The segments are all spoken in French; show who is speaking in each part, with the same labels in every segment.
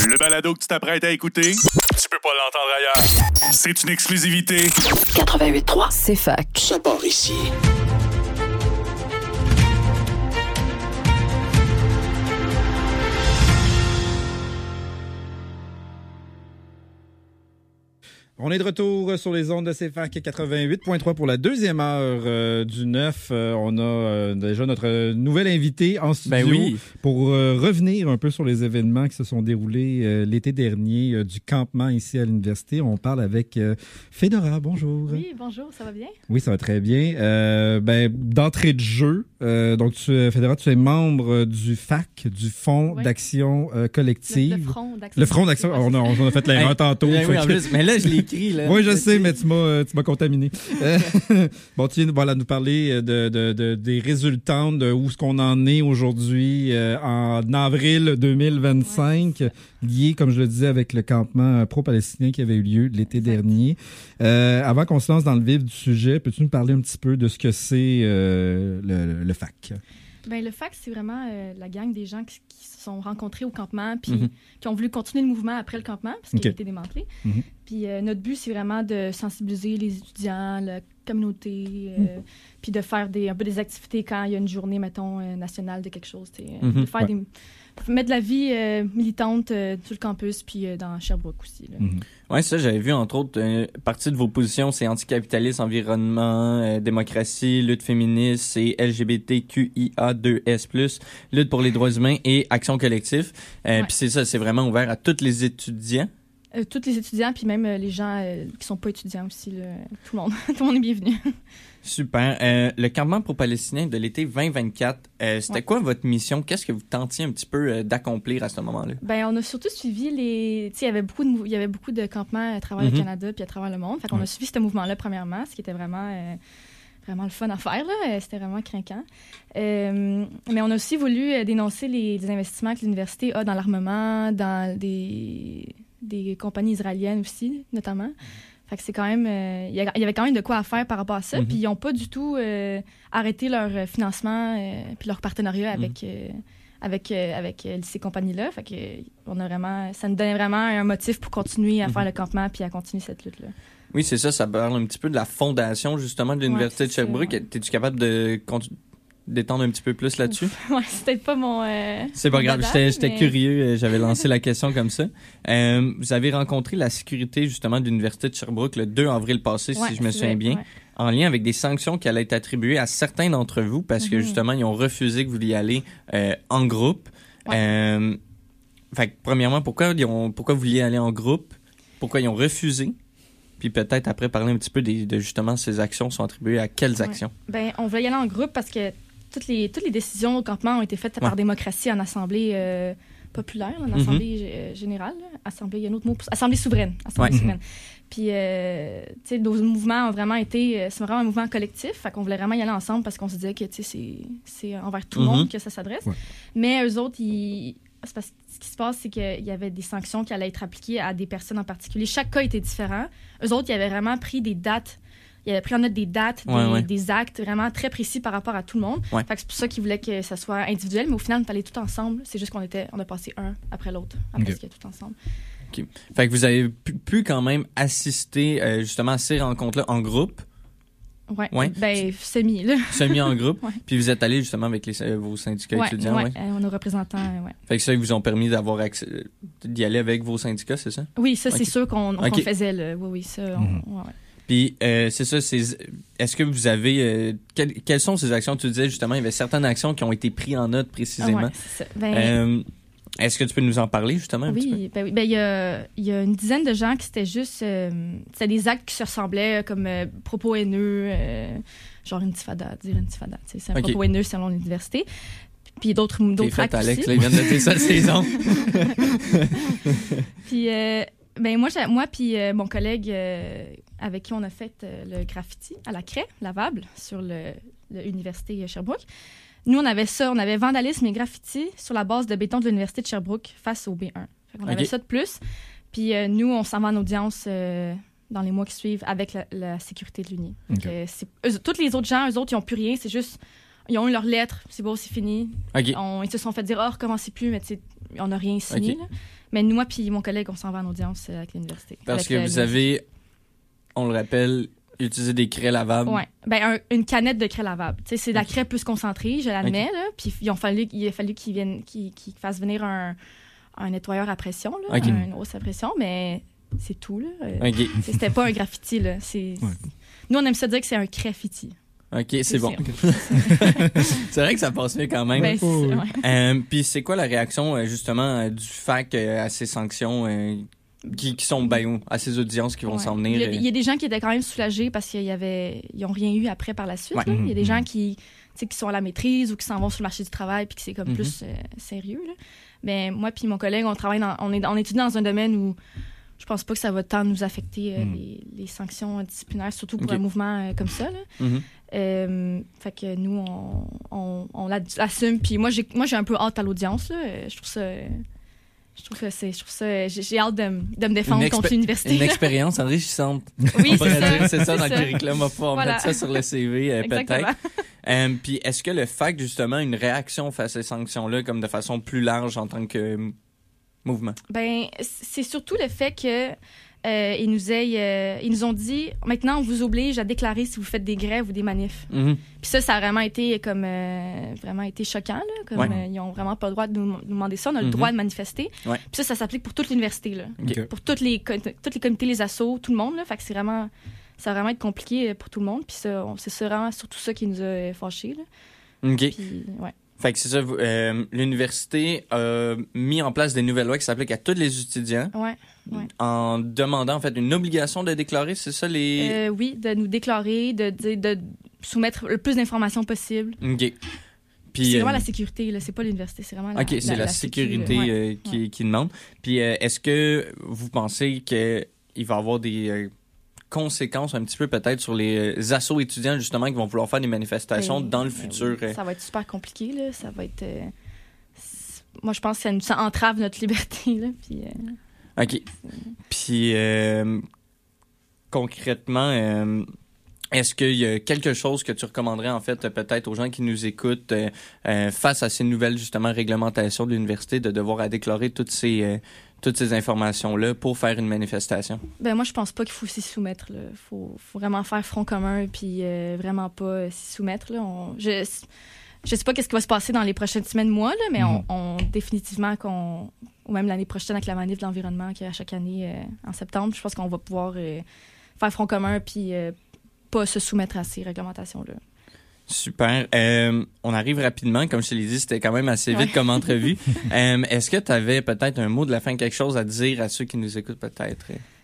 Speaker 1: Le balado que tu t'apprêtes à écouter, tu peux pas l'entendre ailleurs. C'est une exclusivité.
Speaker 2: 88.3, c'est fac.
Speaker 3: Ça part ici.
Speaker 4: On est de retour sur les ondes de CFAC 88.3 pour la deuxième heure du 9. On a déjà notre nouvel invité en studio pour revenir un peu sur les événements qui se sont déroulés l'été dernier du campement ici à l'université. On parle avec Fédora. Bonjour.
Speaker 5: Oui, bonjour, ça va bien? Oui,
Speaker 4: ça va très bien. D'entrée de jeu, donc Fédora, tu es membre du FAC, du Fonds d'action collective.
Speaker 5: Le
Speaker 4: Front d'action. On a fait l'erreur tantôt.
Speaker 6: Oui, en plus, mais là, je l'ai écrit. Là.
Speaker 4: Oui, je sais, mais tu m'as contaminé. Bon, tu viens nous parler des résultats, de où est-ce qu'on en est aujourd'hui en avril 2025, lié, comme je le disais, avec le campement pro-palestinien qui avait eu lieu l'été dernier. Avant qu'on se lance dans le vif du sujet, peux-tu nous parler un petit peu de ce que c'est le FAC?
Speaker 5: Ben, le FAC, c'est vraiment la gang des gens qui se sont rencontrés au campement puis qui ont voulu continuer le mouvement après le campement parce qu'il a été démantelé. Puis notre but, c'est vraiment de sensibiliser les étudiants, la communauté, puis de faire un peu des activités quand il y a une journée, mettons, nationale de quelque chose. De faire mettre de la vie militante sur le campus puis dans Sherbrooke aussi.
Speaker 6: Oui, ça, j'avais vu, entre autres, partie de vos positions, c'est anticapitaliste, environnement, démocratie, lutte féministe, c'est LGBTQIA2S+, lutte pour les droits humains et action collective. Puis c'est ça, c'est vraiment ouvert à tous les étudiants.
Speaker 5: Tous les étudiants, puis même les gens qui sont pas étudiants aussi. Tout le monde. Tout le monde est bienvenu.
Speaker 6: Super. Le campement pro-palestinien de l'été 2024, c'était quoi votre mission? Qu'est-ce que vous tentiez un petit peu d'accomplir à ce moment-là? Ben,
Speaker 5: on a surtout suivi il y avait beaucoup de campements à travers le Canada puis à travers le monde. Fait qu'on a suivi ce mouvement-là premièrement, ce qui était vraiment le fun à faire. Là. C'était vraiment craquant. Mais on a aussi voulu dénoncer les investissements que l'université a dans l'armement, dans des compagnies israéliennes aussi, notamment. Fait que c'est quand même... il y avait quand même de quoi à faire par rapport à ça. Puis ils n'ont pas du tout arrêté leur financement puis leur partenariat avec ces compagnies-là. Fait que ça nous donnait vraiment un motif pour continuer à faire le campement puis à continuer cette lutte-là.
Speaker 6: Oui, c'est ça. Ça parle un petit peu de la fondation, justement, de l'Université de Sherbrooke. Es-tu capable d'étendre un petit peu plus là-dessus?
Speaker 5: Oui, c'était pas mon...
Speaker 6: c'est pas grave, j'étais curieux, j'avais lancé la question comme ça. Vous avez rencontré la sécurité, justement, de l'Université de Sherbrooke le 2 avril passé, si je me souviens bien, en lien avec des sanctions qui allaient être attribuées à certains d'entre vous, parce que, justement, ils ont refusé que vous y alliez en groupe. Fait que, premièrement, pourquoi vous vouliez aller en groupe? Pourquoi ils ont refusé? Puis peut-être après parler un petit peu de justement ces actions sont attribuées à quelles actions?
Speaker 5: Ben, on voulait y aller en groupe parce que toutes les décisions au campement ont été faites par démocratie en assemblée populaire, en assemblée générale, assemblée, il y a un autre mot, assemblée souveraine. Souveraine. Puis, tu sais, nos mouvements ont vraiment été, c'est vraiment un mouvement collectif, fait qu'on voulait vraiment y aller ensemble parce qu'on se disait que, tu sais, c'est envers tout le monde que ça s'adresse. Mais eux autres, c'est parce que ce qui se passe, c'est qu'il y avait des sanctions qui allaient être appliquées à des personnes en particulier. Chaque cas était différent. Eux autres, ils avaient vraiment pris des dates. Ils avaient pris en note des dates, des actes vraiment très précis par rapport à tout le monde. Fait que c'est pour ça qu'ils voulaient que ça soit individuel, mais au final, on fallait tout ensemble. C'est juste qu'on a passé un après l'autre, après ce qu'il y a tout ensemble.
Speaker 6: Okay. Fait que vous avez pu quand même assister justement à ces rencontres-là en groupe.
Speaker 5: Ben, semi, là.
Speaker 6: Semi en groupe. Puis vous êtes allé justement avec vos syndicats étudiants.
Speaker 5: Nos représentants,
Speaker 6: Fait que ça, ils vous ont permis d'avoir accès, d'y aller avec vos syndicats, c'est ça?
Speaker 5: Oui, ça, c'est sûr qu'on faisait. Là. Oui, ça,
Speaker 6: Puis, c'est ça, est-ce que vous avez... quelles sont ces actions? Tu disais, justement, il y avait certaines actions qui ont été prises en note précisément.
Speaker 5: C'est ça.
Speaker 6: Est-ce que tu peux nous en parler, justement, un petit peu?
Speaker 5: Ben, il y a une dizaine de gens qui c'était juste... c'était des actes qui se ressemblaient comme propos haineux, genre intifada. C'est un propos haineux selon l'université. Puis d'autres actes
Speaker 6: Alex,
Speaker 5: aussi.
Speaker 6: Là, il vient de noter sa saison.
Speaker 5: Puis... moi puis mon collègue avec qui on a fait le graffiti à la craie lavable sur l'université Sherbrooke, nous, on avait vandalisme et graffiti sur la base de béton de l'université de Sherbrooke face au B1. On avait ça de plus. Puis nous, on s'en va en audience dans les mois qui suivent avec la sécurité de l'Uni. Tous les autres gens, eux autres, ils n'ont plus rien. C'est juste, ils ont eu leur lettre, c'est bon, c'est fini. Ils se sont fait dire, recommencez plus, mais on n'a rien signé. Mais nous, moi puis mon collègue, on s'en va en audience avec l'université.
Speaker 6: Parce que vous avez, on le rappelle, utilisé des craies lavables.
Speaker 5: Oui. Une canette de craie lavable. T'sais, c'est de la craie plus concentrée, je l'admets. Okay. Là, puis il a fallu qu'ils fassent venir un nettoyeur à pression, là,
Speaker 6: okay.
Speaker 5: Une hausse à pression, mais c'est tout. Là.
Speaker 6: Okay.
Speaker 5: C'était pas un graffiti. Là. Nous, on aime ça dire que c'est un graffiti.
Speaker 6: OK, c'est bon. C'est vrai que ça passe mieux quand même.
Speaker 5: Ben,
Speaker 6: puis c'est quoi la réaction, justement, du FAC à ces sanctions qui sont à ces audiences qui vont s'en venir?
Speaker 5: Il y a des gens qui étaient quand même soulagés parce qu'ils n'ont rien eu après par la suite.
Speaker 6: Ouais.
Speaker 5: Il y a des gens qui sont à la maîtrise ou qui s'en vont sur le marché du travail puis que c'est comme plus sérieux. Là. Mais moi puis mon collègue, on étudie dans un domaine où je pense pas que ça va tant nous affecter les sanctions disciplinaires, surtout pour un mouvement comme ça. Là. Fait que nous, on l'assume. Puis moi, j'ai un peu hâte à l'audience. Là. Je trouve ça... J'ai hâte de me défendre contre l'université.
Speaker 6: Une expérience enrichissante.
Speaker 5: Oui,
Speaker 6: c'est ça dans le curriculum. On va pouvoir mettre ça sur le CV, peut-être. Puis est-ce que le FAC, justement, a une réaction face à ces sanctions-là, comme de façon plus large en tant que mouvement? Ben,
Speaker 5: c'est surtout le fait que ils nous ont dit maintenant on vous oblige à déclarer si vous faites des grèves ou des manifs. Puis ça a vraiment été choquant là, comme ils ont vraiment pas le droit de nous demander ça, on a le droit de manifester. Puis ça s'applique pour toute l'université là. Pour tous les comités, les assos, tout le monde là, fait que ça va vraiment être compliqué pour tout le monde, puis ça c'est vraiment surtout ça qui nous a fâchés là.
Speaker 6: Puis, fait que c'est ça, l'université a mis en place des nouvelles lois qui s'appliquent à tous les étudiants. En demandant, en fait, une obligation de déclarer, c'est ça les...
Speaker 5: oui, de nous déclarer, de soumettre le plus d'informations possible.
Speaker 6: OK.
Speaker 5: Puis, c'est vraiment la sécurité, là, c'est pas l'université, c'est vraiment
Speaker 6: c'est la sécurité qui demande. Puis est-ce que vous pensez qu'il va y avoir des... conséquences un petit peu peut-être sur les assos étudiants justement qui vont vouloir faire des manifestations dans le futur?
Speaker 5: Ça va être super compliqué, là. Ça va être... moi, je pense que ça entrave notre liberté, là. Puis,
Speaker 6: OK. Puis, concrètement, est-ce qu'il y a quelque chose que tu recommanderais, en fait, peut-être aux gens qui nous écoutent face à ces nouvelles, justement, réglementations de l'université, de devoir à déclarer toutes ces informations-là pour faire une manifestation?
Speaker 5: Ben moi, je pense pas qu'il faut s'y soumettre. Il faut vraiment faire front commun puis vraiment pas s'y soumettre. Là. Je sais pas qu'est-ce qui va se passer dans les prochaines semaines, mois, là, mais on définitivement ou même l'année prochaine avec la manif de l'environnement qui est à chaque année en septembre, je pense qu'on va pouvoir faire front commun puis pas se soumettre à ces réglementations-là.
Speaker 6: Super. On arrive rapidement. Comme je te l'ai dit, c'était quand même assez vite comme entrevue. Est-ce que tu avais peut-être un mot de la fin, quelque chose à dire à ceux qui nous écoutent peut-être?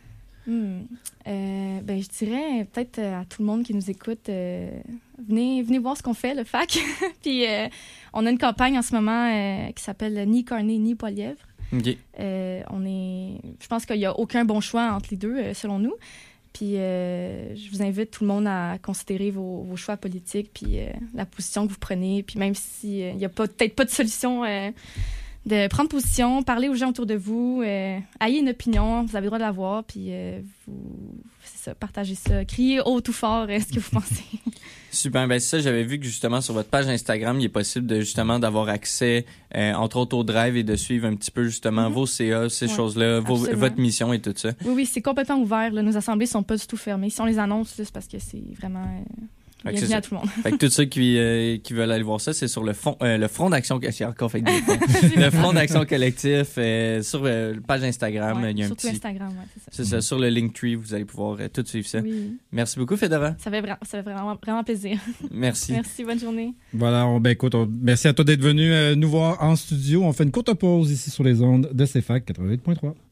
Speaker 5: Je dirais peut-être à tout le monde qui nous écoute, venez voir ce qu'on fait, le FAC. Puis on a une campagne en ce moment qui s'appelle « Ni cornet, ni poilièvre ».
Speaker 6: Okay.
Speaker 5: Je pense qu'il n'y a aucun bon choix entre les deux, selon nous. Puis je vous invite tout le monde à considérer vos choix politiques puis la position que vous prenez. Puis même s'il n'y a peut-être pas de solution, de prendre position, parler aux gens autour de vous, ayez une opinion, vous avez le droit de l'avoir, puis partagez ça, criez haut ou fort ce que vous pensez.
Speaker 6: Super, ben c'est ça, j'avais vu que justement sur votre page Instagram, il est possible d'avoir accès, entre autres au Drive et de suivre un petit peu justement vos CA, ces choses-là, votre mission et tout ça.
Speaker 5: Oui, c'est complètement ouvert. Là. Nos assemblées sont pas du tout fermées. Si on les annonce, là, c'est parce que c'est vraiment... bienvenue à tout le monde.
Speaker 6: Fait que tous ceux qui veulent aller voir ça, c'est sur le Front d'Action Collectif. Le Front d'Action Collectif sur la page Instagram. Il y a
Speaker 5: surtout Instagram, c'est ça.
Speaker 6: C'est ça. Sur le Linktree, vous allez pouvoir tout suivre ça.
Speaker 5: Oui.
Speaker 6: Merci beaucoup, Fedora.
Speaker 5: Ça fait vraiment plaisir.
Speaker 6: Merci.
Speaker 5: Merci, bonne journée.
Speaker 4: Voilà, merci à toi d'être venu nous voir en studio. On fait une courte pause ici sur les ondes de CFAC 88.3.